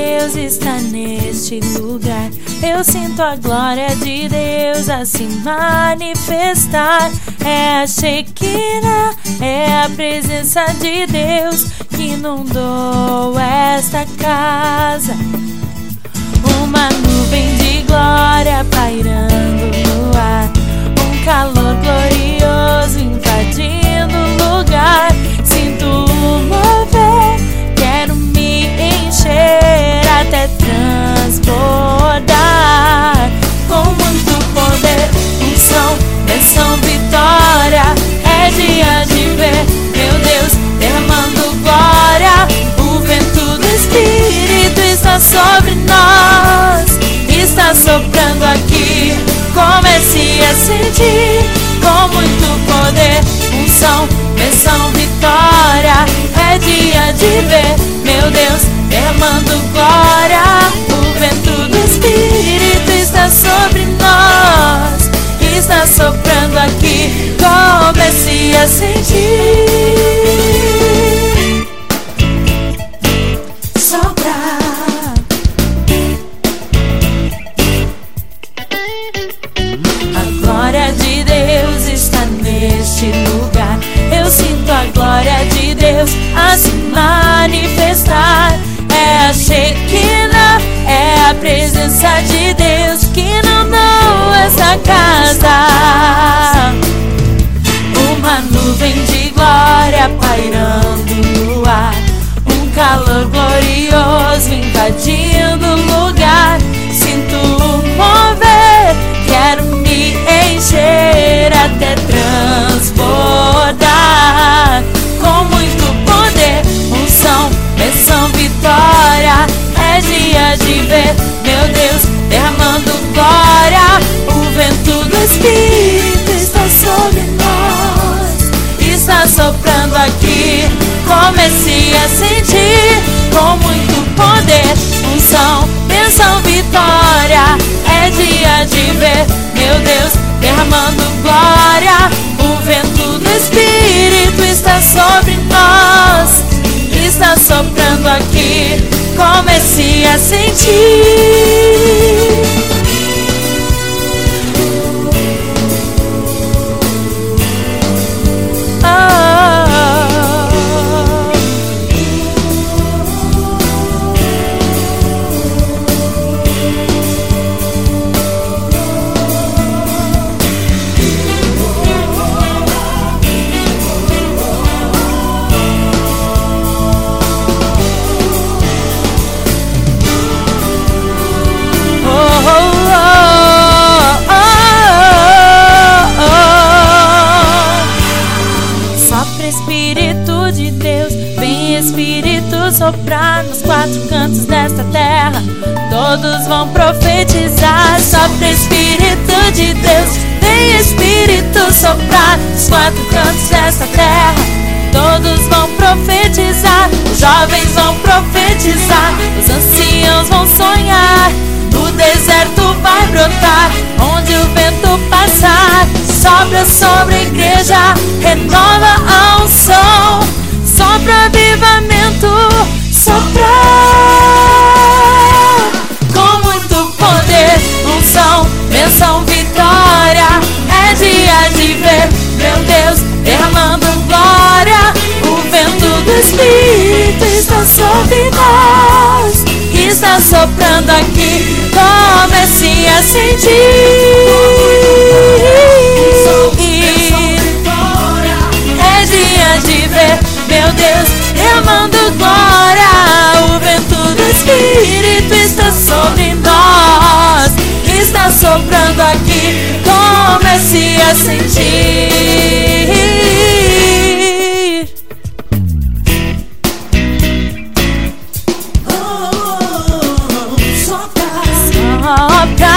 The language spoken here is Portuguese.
Deus está neste lugar. Eu sinto a glória de Deus a se manifestar. É a Shekinah, é a presença de Deus que inundou esta casa. Uma nuvem de glória pairando no ar, um calor glorioso invadindo o lugar. Sinto o mover, quero me encher até transbordar. Com muito poder, unção, bênção, vitória. É dia de ver, meu Deus, derramando glória. O vento do Espírito está sobre nós, está soprando aqui. Comece a sentir, com muito poder, unção, bênção, vitória. É dia de ver, meu Deus, derramando glória. O vento do Espírito está sobre nós, está soprando aqui. Comece a sentir. A se manifestar. É a Shekinah, é a presença de Deus que inundou essa casa. Uma nuvem de glória pairando no ar, um calor glorioso invadindo o lugar. Sinto o mover, quero me encher até transbordar. Com muito poder, unção, bênção, vitória. É dia de ver, meu Deus, derramando glória. O vento do Espírito está sobre nós, está soprando aqui. Comece a sentir, com muito poder, unção, bênção, vitória. É dia de ver, meu Deus, derramando glória. O vento do Espírito está sobre nós, está soprando aqui. Comece a sentir. Espírito de Deus, vem Espírito soprar nos quatro cantos desta terra. Todos vão profetizar. Sopra Espírito de Deus, vem Espírito soprar nos quatro cantos desta terra. Todos vão profetizar, os jovens vão profetizar, os anciãos vão sonhar. No deserto vai brotar, onde o vento passar. Sopra sobre a igreja, renova a unção. Sopra avivamento, sopra com muito poder, unção, bênção, vitória. É dia de ver, meu Deus, derramando glória. O vento do Espírito está sobre nós, está soprando aqui. Comece a sentir. É dia de ver, meu Deus, derramando glória. O vento do Espírito está sobre nós, está soprando aqui. Comece a sentir. Sopra